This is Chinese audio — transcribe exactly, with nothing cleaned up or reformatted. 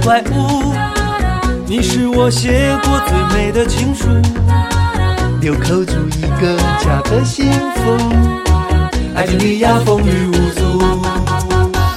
怪物，你是我写过最美的情书，留扣住一个家的幸福，爱着你呀风雨无阻。